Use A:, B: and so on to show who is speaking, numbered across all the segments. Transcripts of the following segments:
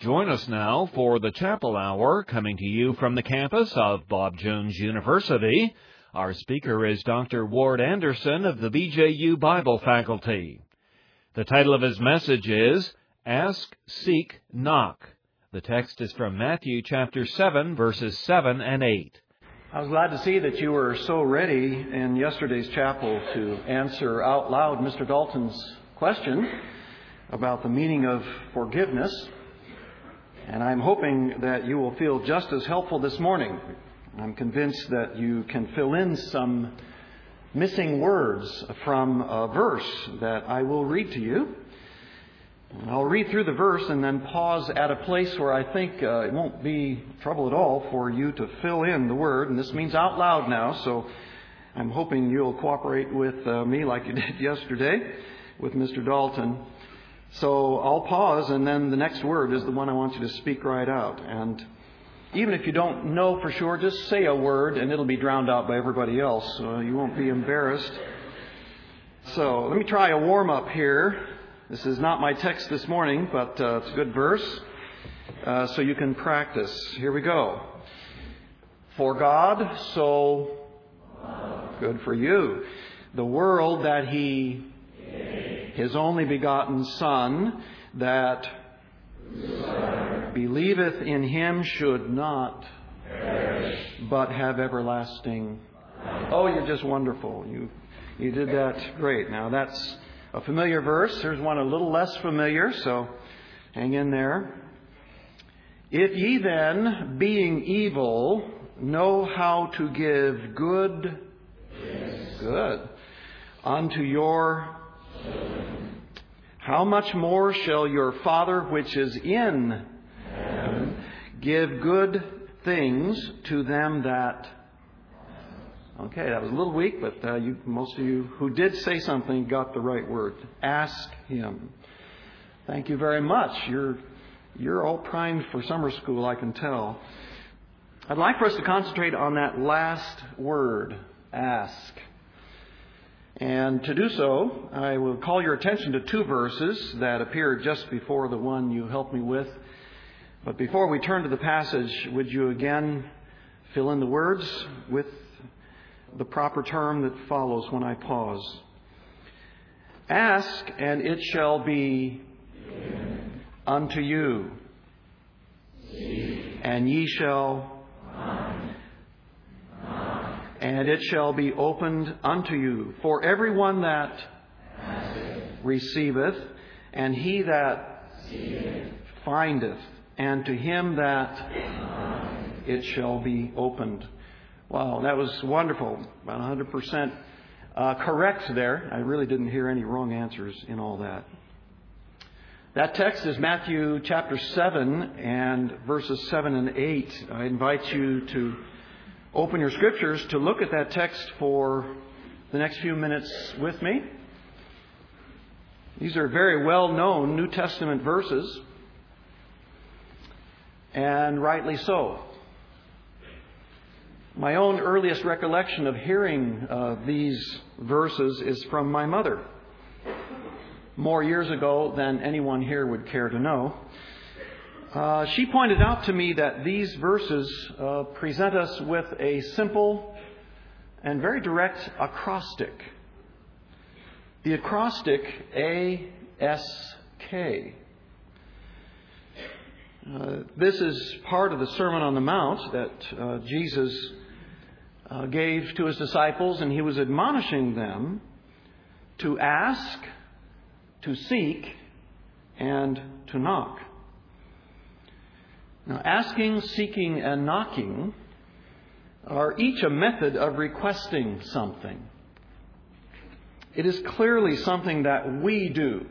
A: Join us now for the Chapel Hour, coming to you from the campus of Bob Jones University. Our speaker is Dr. Ward Anderson of the BJU Bible Faculty. The title of his message is Ask, Seek, Knock. The text is from Matthew chapter 7, verses 7 and 8.
B: I was glad to see that you were so ready in yesterday's chapel to answer out loud Mr. Dalton's question about the meaning of forgiveness. And I'm hoping that you will feel just as helpful this morning. I'm convinced that you can fill in some missing words from a verse that I will read to you. And I'll read through the verse and then pause at a place where I think it won't be trouble at all for you to fill in the word. And this means out loud now, so I'm hoping you'll cooperate with me like you did yesterday with Mr. Dalton. So I'll pause, and then the next word is the one I want you to speak right out. And even if you don't know for sure, just say a word, and it'll be drowned out by everybody else. So you won't be embarrassed. So let me try a warm-up here. This is not my text this morning, but it's a good verse, so you can practice. Here we go. For God so good for you, the world that He His only begotten Son, that believeth in Him should not perish, but have everlasting. Oh, you're just wonderful. You did that great. Now that's a familiar verse. Here's one a little less familiar, so hang in there. If ye then, being evil, know how to give good unto your children, how much more shall your Father which is in heaven give good things to them that... Okay, that was a little weak, but most of you who did say something got the right word. Ask Him. Thank you very much. You're all primed for summer school, I can tell. I'd like for us to concentrate on that last word, ask. And to do so, I will call your attention to two verses that appear just before the one you helped me with. But before we turn to the passage, would you again fill in the words with the proper term that follows when I pause? Ask, and it shall be given unto you. Seek, and ye shall find. Knock, and it shall be opened unto you. For everyone that asketh receiveth, and he that seeketh findeth, and to him that knocketh it shall be opened. Wow, that was wonderful. About 100% correct there. I really didn't hear any wrong answers in all that. That text is Matthew chapter 7 and verses 7 and 8. I invite you to open your scriptures to look at that text for the next few minutes with me. These are very well-known New Testament verses, and rightly so. My own earliest recollection of hearing these verses is from my mother, more years ago than anyone here would care to know. She pointed out to me that these verses present us with a simple and very direct acrostic. The acrostic A-S-K. This is part of the Sermon on the Mount that Jesus gave to His disciples, and He was admonishing them to ask, to seek, and to knock. Now, asking, seeking, and knocking are each a method of requesting something. It is clearly something that we do.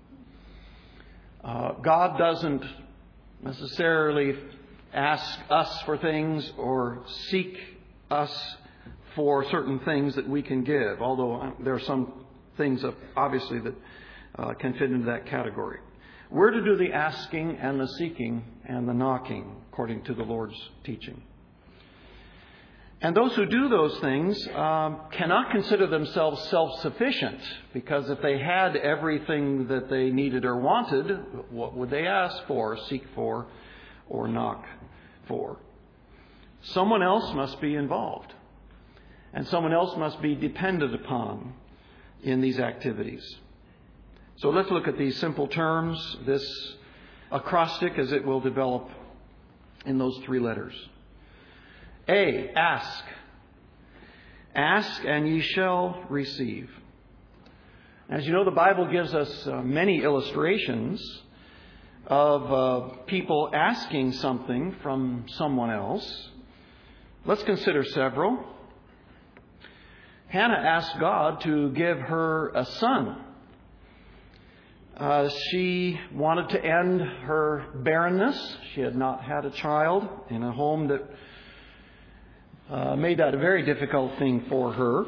B: God doesn't necessarily ask us for things or seek us for certain things that we can give, although there are some things obviously that can fit into that category. We're to do the asking and the seeking and the knocking according to the Lord's teaching. And those who do those things cannot consider themselves self-sufficient, because if they had everything that they needed or wanted, what would they ask for, seek for, or knock for? Someone else must be involved, and someone else must be depended upon in these activities. So let's look at these simple terms, this acrostic as it will develop in those three letters. A, ask. Ask and ye shall receive. As you know, the Bible gives us many illustrations of people asking something from someone else. Let's consider several. Hannah asked God to give her a son. She wanted to end her barrenness. She had not had a child in a home that made that a very difficult thing for her.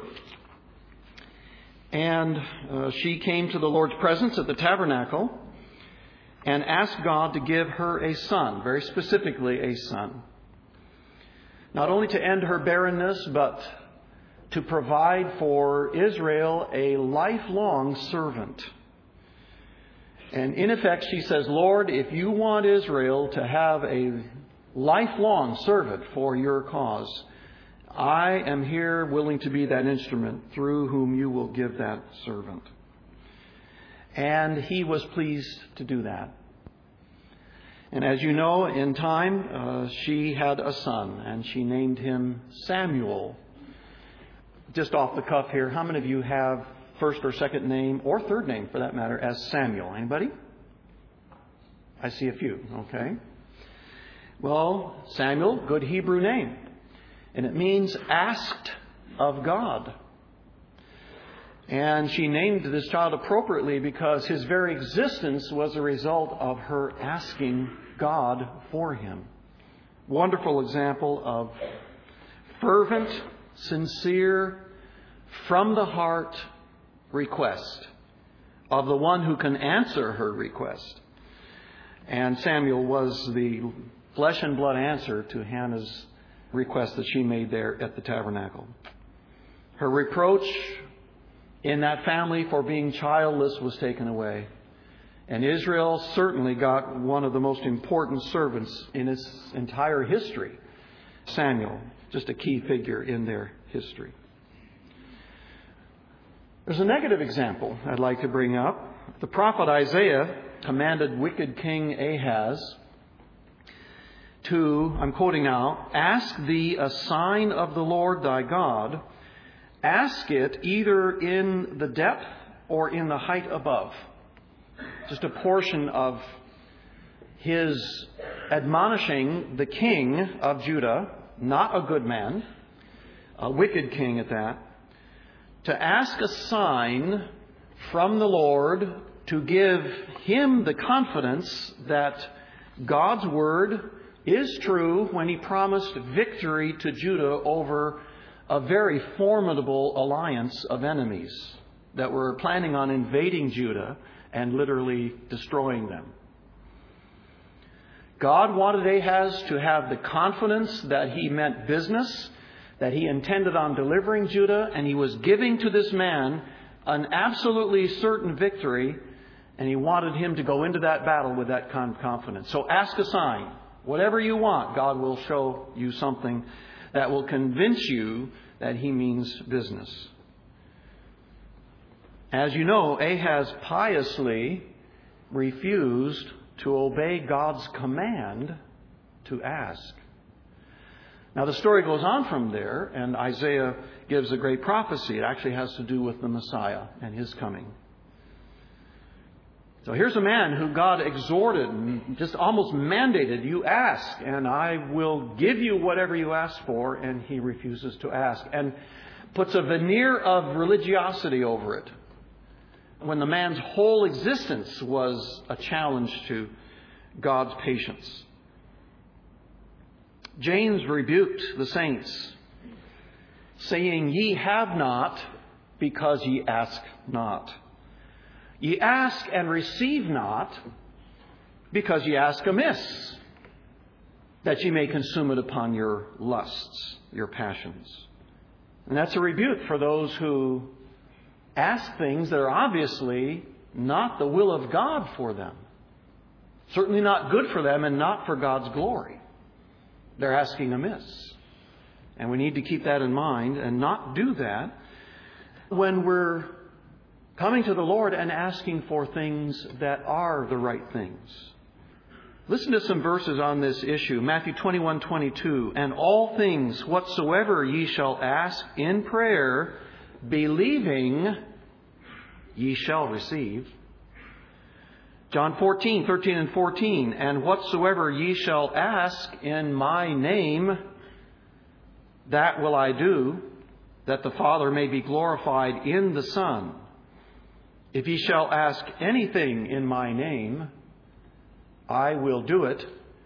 B: And she came to the Lord's presence at the tabernacle and asked God to give her a son, very specifically a son. Not only to end her barrenness, but to provide for Israel a lifelong servant. And in effect, she says, Lord, if you want Israel to have a lifelong servant for your cause, I am here willing to be that instrument through whom you will give that servant. And he was pleased to do that. And as you know, in time, she had a son, and she named him Samuel. Just off the cuff here, how many of you have first or second name, or third name for that matter, as Samuel? Anybody? I see a few. Okay. Well, Samuel, good Hebrew name. And it means asked of God. And she named this child appropriately because his very existence was a result of her asking God for him. Wonderful example of fervent, sincere, from the heart request of the one who can answer her request. And Samuel was the flesh and blood answer to Hannah's request that she made there at the tabernacle. Her reproach in that family for being childless was taken away. And Israel certainly got one of the most important servants in its entire history. Samuel, just a key figure in their history. There's a negative example I'd like to bring up. The prophet Isaiah commanded wicked King Ahaz to, I'm quoting now, ask thee a sign of the Lord thy God. Ask it either in the depth or in the height above. Just a portion of his admonishing the king of Judah, not a good man, a wicked king at that, to ask a sign from the Lord to give him the confidence that God's word is true when he promised victory to Judah over a very formidable alliance of enemies that were planning on invading Judah and literally destroying them. God wanted Ahaz to have the confidence that he meant business, that he intended on delivering Judah, and he was giving to this man an absolutely certain victory, and he wanted him to go into that battle with that confidence. So ask a sign. Whatever you want, God will show you something that will convince you that he means business. As you know, Ahaz piously refused to obey God's command to ask. Now the story goes on from there, and Isaiah gives a great prophecy. It actually has to do with the Messiah and his coming. So here's a man who God exhorted and just almost mandated, you ask and I will give you whatever you ask for, and he refuses to ask and puts a veneer of religiosity over it when the man's whole existence was a challenge to God's patience. James rebuked the saints, saying, ye have not because ye ask not. Ye ask and receive not because ye ask amiss, that ye may consume it upon your lusts, your passions. And that's a rebuke for those who ask things that are obviously not the will of God for them. Certainly not good for them and not for God's glory. They're asking amiss. And we need to keep that in mind and not do that when we're coming to the Lord and asking for things that are the right things. Listen to some verses on this issue. Matthew 21:22. And all things whatsoever ye shall ask in prayer, believing, ye shall receive. John 14:13 and 14. And whatsoever ye shall ask in my name, that will I do, that the Father may be glorified in the Son. If ye shall ask anything in my name, I will do it.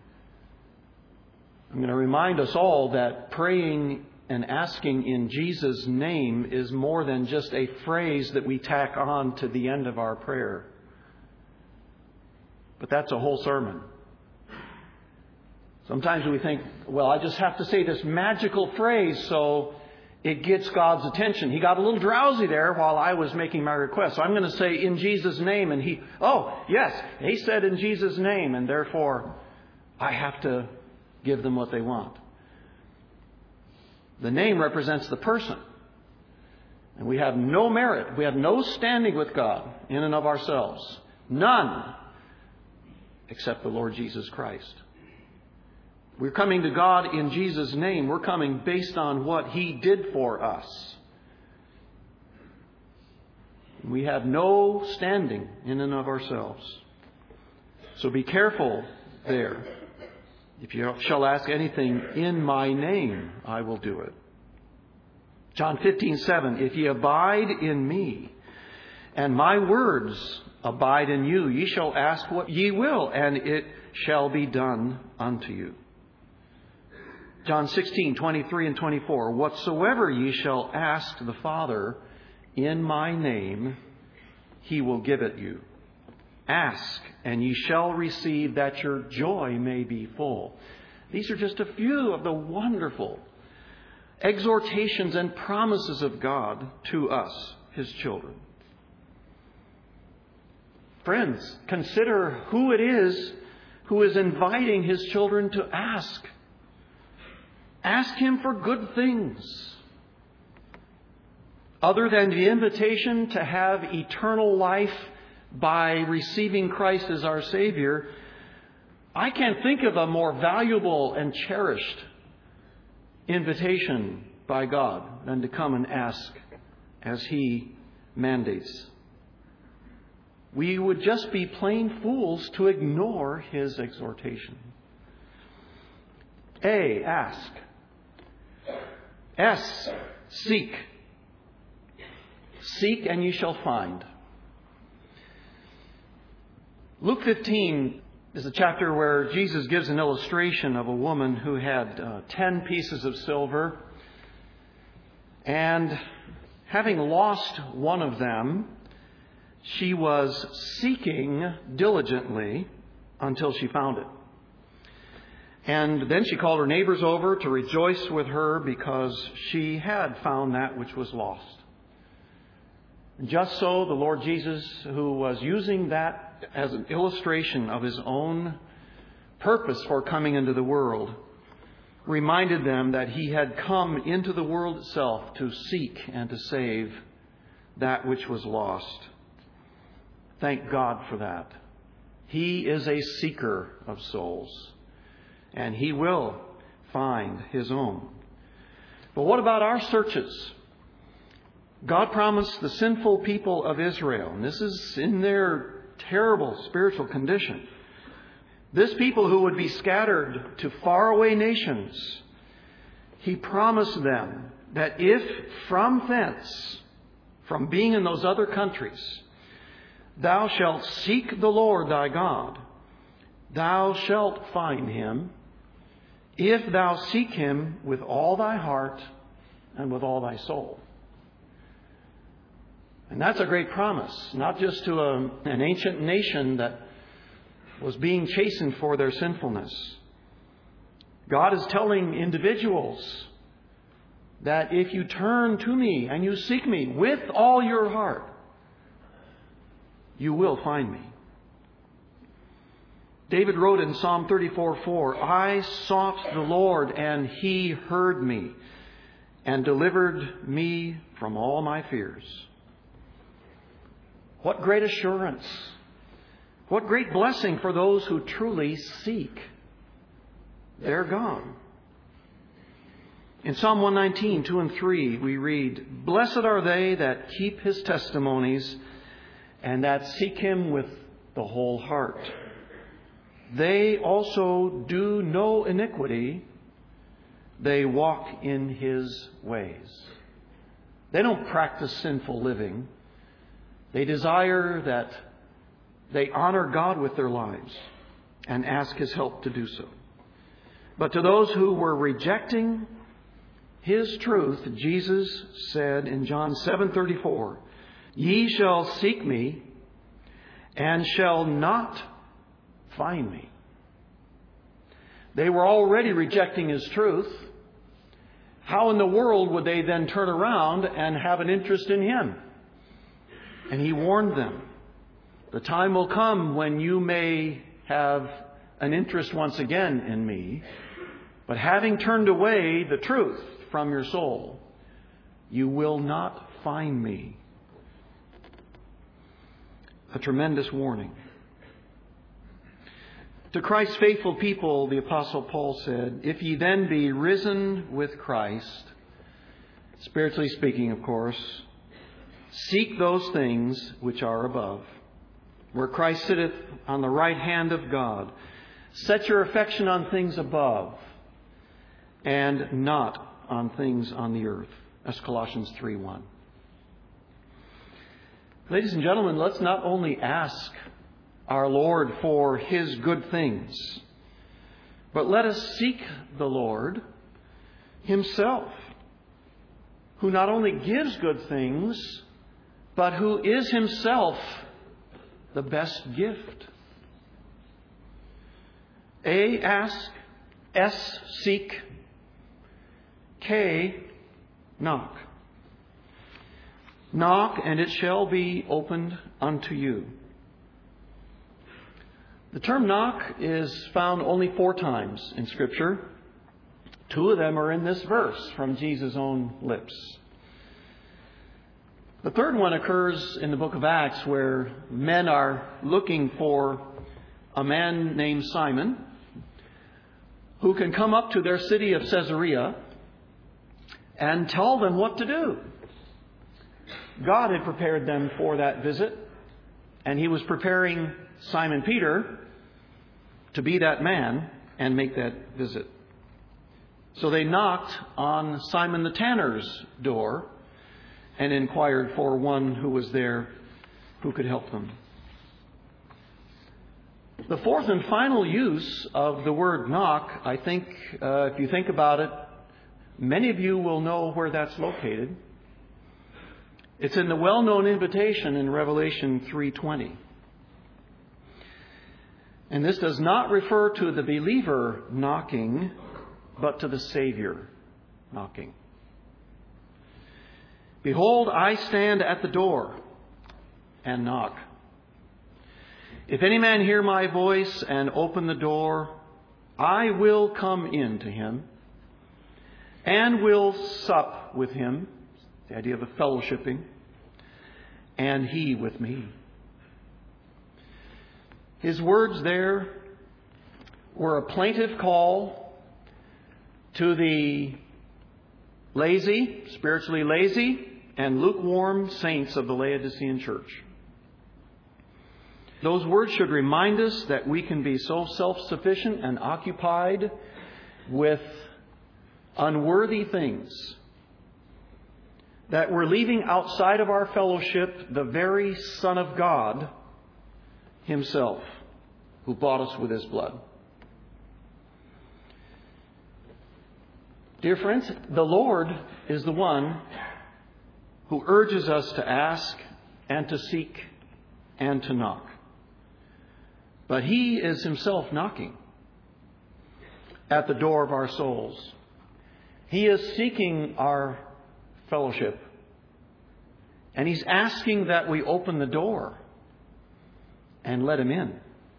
B: I'm going to remind us all that praying and asking in Jesus' name is more than just a phrase that we tack on to the end of our prayer. But that's a whole sermon. Sometimes we think, well, I just have to say this magical phrase so it gets God's attention. He got a little drowsy there while I was making my request. So I'm going to say in Jesus' name. And he said in Jesus' name. And therefore, I have to give them what they want. The name represents the person. And we have no merit. We have no standing with God in and of ourselves. None. Except the Lord Jesus Christ. We're coming to God in Jesus' name. We're coming based on what He did for us. We have no standing in and of ourselves. So be careful there. If you shall ask anything in my name, I will do it. John 15:7. If ye abide in me, and my words abide in you, ye shall ask what ye will, and it shall be done unto you. John 16:23 and 24. Whatsoever ye shall ask the Father in my name, He will give it you. Ask, and ye shall receive, that your joy may be full. These are just a few of the wonderful exhortations and promises of God to us, His children. Friends, consider who it is who is inviting His children to ask. Ask Him for good things. Other than the invitation to have eternal life by receiving Christ as our Savior, I can't think of a more valuable and cherished invitation by God than to come and ask as He mandates. We would just be plain fools to ignore His exhortation. A, ask. S, seek. Seek and ye shall find. Luke 15 is a chapter where Jesus gives an illustration of a woman who had 10 pieces of silver. And having lost one of them, she was seeking diligently until she found it. And then she called her neighbors over to rejoice with her because she had found that which was lost. And just so, the Lord Jesus, who was using that as an illustration of His own purpose for coming into the world, reminded them that He had come into the world itself to seek and to save that which was lost. Thank God for that. He is a seeker of souls. And He will find His own. But what about our searches? God promised the sinful people of Israel, and this is in their terrible spiritual condition, this people who would be scattered to faraway nations, He promised them that if from thence, from being in those other countries, thou shalt seek the Lord thy God, thou shalt find Him, if thou seek Him with all thy heart and with all thy soul. And that's a great promise, not just to an ancient nation that was being chastened for their sinfulness, God is telling individuals that if you turn to me and you seek me with all your heart, you will find me. David wrote in Psalm 34:4, I sought the Lord, and He heard me and delivered me from all my fears. What great assurance! What great blessing for those who truly seek their God. In Psalm 119, 2 and 3, we read, Blessed are they that keep His testimonies and that seek Him with the whole heart. They also do no iniquity. They walk in His ways. They don't practice sinful living. They desire that they honor God with their lives and ask His help to do so. But to those who were rejecting His truth, Jesus said in John 7:34, Ye shall seek me and shall not find me. They were already rejecting His truth. How in the world would they then turn around and have an interest in Him? And He warned them, the time will come when you may have an interest once again in me, but having turned away the truth from your soul, you will not find me. A tremendous warning. To Christ's faithful people, the Apostle Paul said, If ye then be risen with Christ, spiritually speaking, of course, seek those things which are above, where Christ sitteth on the right hand of God. Set your affection on things above and not on things on the earth. That's Colossians 3:1. Ladies and gentlemen, let's not only ask our Lord for His good things, but let us seek the Lord Himself, who not only gives good things, but who is Himself the best gift. A, ask. S, seek. K, knock. Knock, and it shall be opened unto you. The term knock is found only 4 times in Scripture. 2 of them are in this verse from Jesus' own lips. The third one occurs in the book of Acts, where men are looking for a man named Simon who can come up to their city of Caesarea and tell them what to do. God had prepared them for that visit, and He was preparing Simon Peter to be that man and make that visit. So they knocked on Simon the tanner's door and inquired for one who was there who could help them. The fourth and final use of the word knock, I think, if you think about it, many of you will know where that's located. It's in the well-known invitation in Revelation 3:20. And this does not refer to the believer knocking, but to the Savior knocking. Behold, I stand at the door and knock. If any man hear my voice and open the door, I will come in to him and will sup with him, the idea of a fellowshipping, and he with me. His words there were a plaintive call to the lazy, spiritually lazy, and lukewarm saints of the Laodicean church. Those words should remind us that we can be so self-sufficient and occupied with unworthy things that we're leaving outside of our fellowship the very Son of God Himself, who bought us with His blood. Dear friends, the Lord is the one who urges us to ask and to seek and to knock. But He is Himself knocking. at the door of our souls. He is seeking our fellowship. And He's asking that we open the door and let Him in.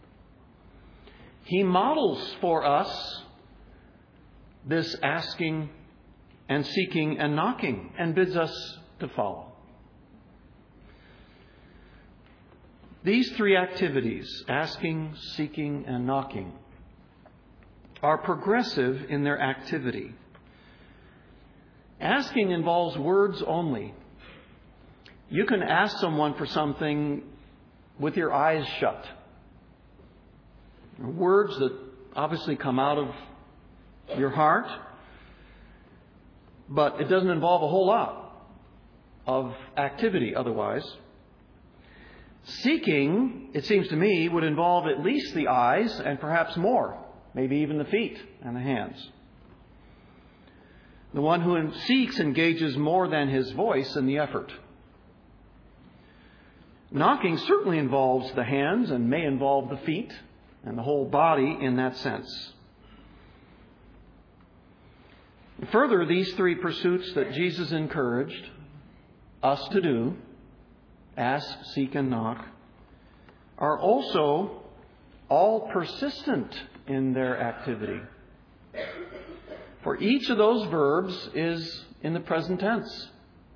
B: He models for us this asking and seeking and knocking and bids us to follow. These three activities, asking, seeking, and knocking, are progressive in their activity. Asking involves words only. You can ask someone for something with your eyes shut. Words that obviously come out of your heart, but it doesn't involve a whole lot of activity otherwise. Seeking, it seems to me, would involve at least the eyes and perhaps more, maybe even the feet and the hands. The one who seeks engages more than his voice in the effort. Knocking certainly involves the hands and may involve the feet and the whole body in that sense. Further, these three pursuits that Jesus encouraged us to do, ask, seek, and knock, are also all persistent in their activity. For each of those verbs is in the present tense.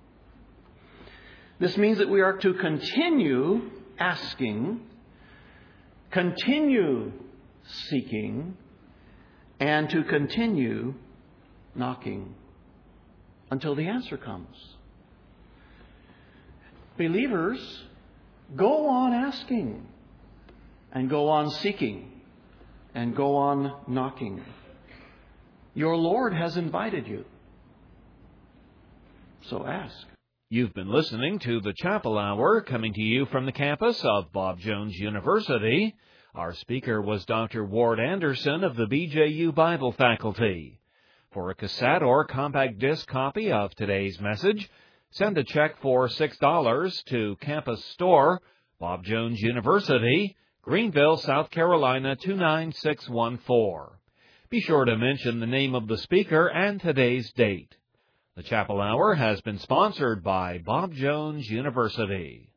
B: This means that we are to continue asking, continue seeking, and to continue knocking until the answer comes. Believers, go on asking and go on seeking and go on knocking. Your Lord has invited you. So ask.
A: You've been listening to the Chapel Hour, coming to you from the campus of Bob Jones University. Our speaker was Dr. Ward Anderson of the BJU Bible Faculty. For a cassette or compact disc copy of today's message, send a check for $6 to Campus Store, Bob Jones University, Greenville, South Carolina 29614. Be sure to mention the name of the speaker and today's date. The Chapel Hour has been sponsored by Bob Jones University.